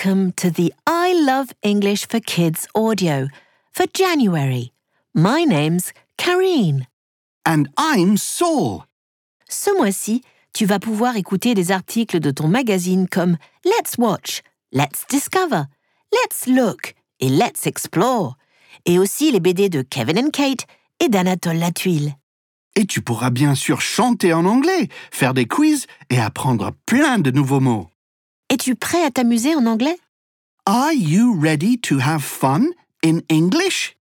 welcome to the I Love English for Kids audio for January. My name's Karine. And I'm Saul. Ce mois-ci, tu vas pouvoir écouter des articles de ton magazine comme Let's Watch, Let's Discover, Let's Look et Let's Explore, et aussi les BD de Kevin and Kate et d'Anatole Latuile. Et tu pourras bien sûr chanter en anglais, faire des quiz et apprendre plein de nouveaux mots. Es-tu prêt à t'amuser en anglais? Are you ready to have fun in English?